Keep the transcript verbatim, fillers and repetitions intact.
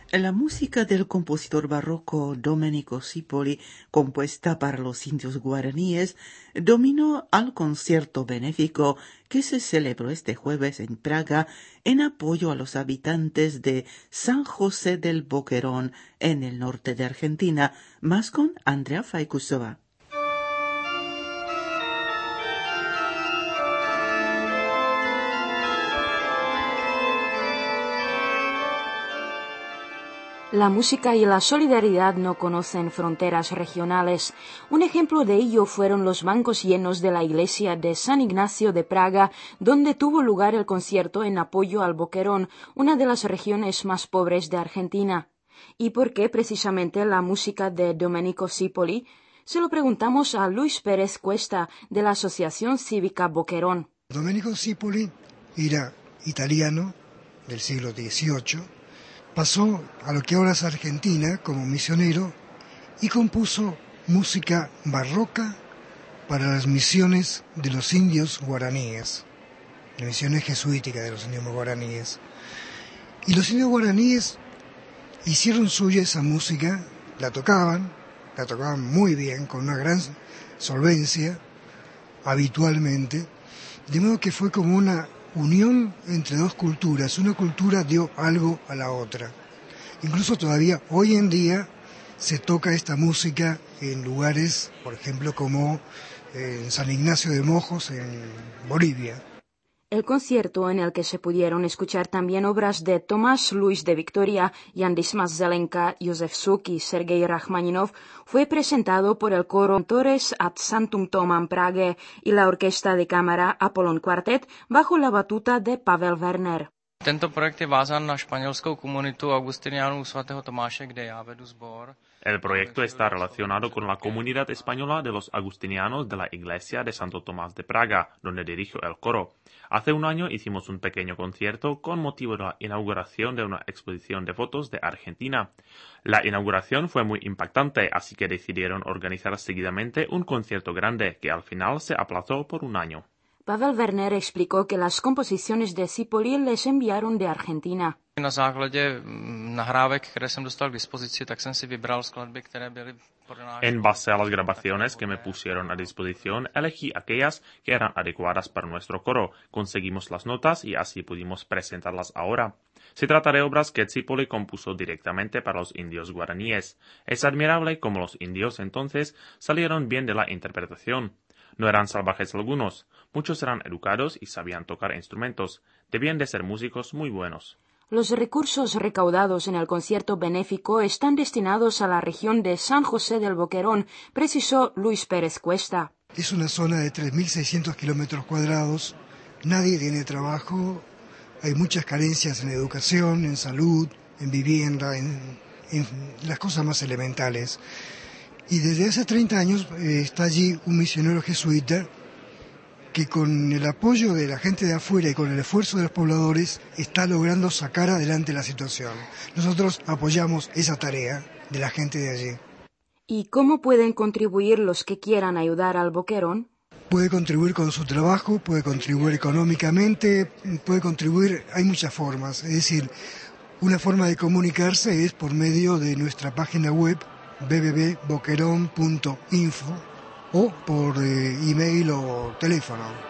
La música del compositor barroco Domenico Sipoli, compuesta para los indios guaraníes, dominó al concierto benéfico que se celebró este jueves en Praga en apoyo a los habitantes de San José del Boquerón, en el norte de Argentina, más con Andrea Faikusova. La música y la solidaridad no conocen fronteras regionales. Un ejemplo de ello fueron los bancos llenos de la iglesia de San Ignacio de Praga, donde tuvo lugar el concierto en apoyo al Boquerón, una de las regiones más pobres de Argentina. ¿Y por qué precisamente la música de Domenico Sipoli? Se lo preguntamos a Luis Pérez Cuesta, de la Asociación Cívica Boquerón. Domenico Sipoli era italiano del siglo dieciocho. Pasó a lo que ahora es Argentina como misionero y compuso música barroca para las misiones de los indios guaraníes, las misiones jesuíticas de los indios guaraníes. Y los indios guaraníes hicieron suya esa música, la tocaban, la tocaban muy bien, con una gran solvencia, habitualmente, de modo que fue como una unión entre dos culturas. Una cultura dio algo a la otra. Incluso todavía hoy en día se toca esta música en lugares, por ejemplo, como en San Ignacio de Mojos, en Bolivia. El concierto, en el que se pudieron escuchar también obras de Tomás Luis de Victoria, Jan Dismas Zelenka, Josef Suk y Sergei Rachmaninov, fue presentado por el coro Cantores ad Sanctum Thomam Prague y la orquesta de cámara Apollon Quartet bajo la batuta de Pavel Werner. Tento projekt je vázán na španělskou komunitu Augustiniánů svatého Tomáše, kde já vedu sbor. El proyecto está relacionado con la comunidad española de los agustinianos de la iglesia de Santo Tomás de Praga, donde dirijo el coro. Hace un año hicimos un pequeño concierto con motivo de la inauguración de una exposición de fotos de Argentina. La inauguración fue muy impactante, así que decidieron organizar seguidamente un concierto grande, que al final se aplazó por un año. Pavel Werner explicó que las composiciones de Sipoli les enviaron de Argentina. Na základě nahrávek, které jsem dostal k dispozici, tak jsem si vybral skladby, které byly pro náš... En base a las grabaciones que me pusieron a disposición, elegí aquellas que eran adecuadas para nuestro coro. Conseguimos las notas y así pudimos presentarlas ahora. Se trata de obras que Sipoli compuso directamente para los indios guaraníes. Es admirable cómo los indios entonces salieron bien de la interpretación. No eran salvajes algunos, muchos eran educados y sabían tocar instrumentos. Debían de ser músicos muy buenos. Los recursos recaudados en el concierto benéfico están destinados a la región de San José del Boquerón, precisó Luis Pérez Cuesta. Es una zona de tres mil seiscientos kilómetros cuadrados, nadie tiene trabajo, hay muchas carencias en educación, en salud, en vivienda, en, en las cosas más elementales. Y desde hace treinta años eh, está allí un misionero jesuita que con el apoyo de la gente de afuera y con el esfuerzo de los pobladores está logrando sacar adelante la situación. Nosotros apoyamos esa tarea de la gente de allí. ¿Y cómo pueden contribuir los que quieran ayudar al Boquerón? Puede contribuir con su trabajo, puede contribuir económicamente, puede contribuir, hay muchas formas. Es decir, una forma de comunicarse es por medio de nuestra página web w w w punto boquerón punto info o por eh, email o teléfono.